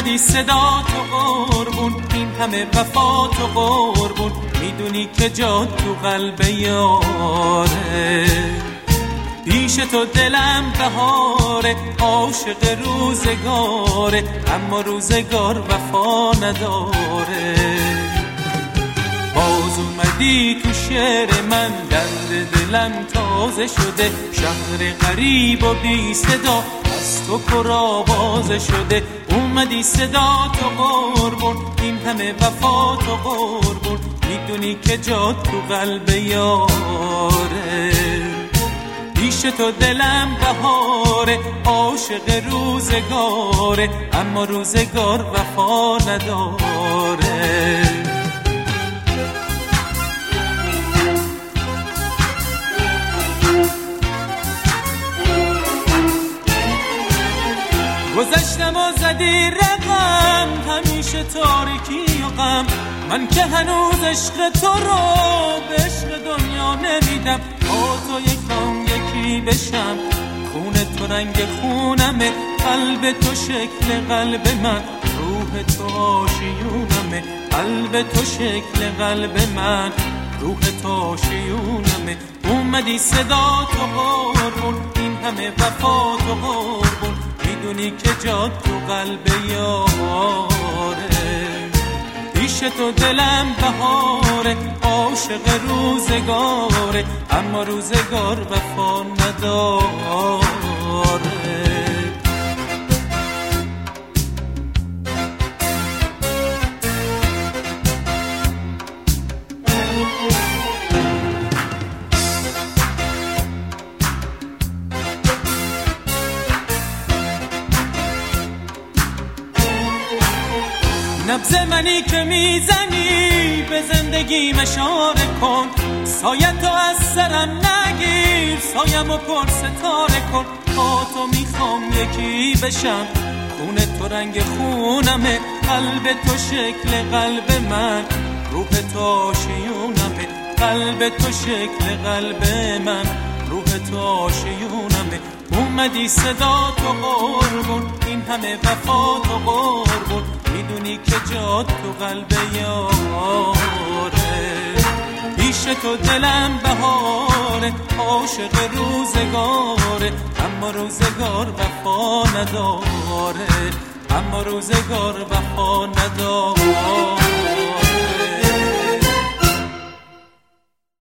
اومدی صدا تو قربون، این همه وفا تو قربون، میدونی که جا تو قلب یاره. پیش تو دلم بهاره، عاشق روزگاره، اما روزگار وفا نداره. باز اومدی تو شعر من، درد دلم تازه شده، شهر غریب و بی صدا از تو پر آوازه شده. اومدی صدا تو قربون، این همه وفا تو قربون، میدونی که جا تو قلب یاره. پیش تو دلم بهاره، عاشق روزگاره، اما روزگار وفا نداره. گذشتم و زدی رقم، همیشه تاریکی و غم، من که هنوز عشق تو رو به عشق دنیا نمیدم. با تو یکم یکی بشم، خون تو رنگ خونمه، قلب تو شکل قلب من، روح تو آشیونمه. قلب تو شکل قلب من، روح تو آشیونمه. اومدی صدا تو قربون، این همه وفا تو قربون، میدونی که جا تو قلب یاره. پیش تو دلم بهاره، عاشق روزگاره، اما روزگار وفا نداره. نبض منی که میزنی، به زندگیم اشاره کن، سایت تو از سرم نگیر، سایم و پر ستاره کن. با تو میخوام یکی بشم، خون تو رنگ خونمه، قلب تو شکل قلب من، روح تو آشیونمه. قلب تو شکل قلب من، روح تو آشیونمه. اومدی صدا تو قربون، این همه وفا تو قربون، میدونی که جا تو قلب یاره. پیش تو دلم بهاره، عاشق روزگاره، اما روزگار وفا نداره، اما روزگار وفا نداره.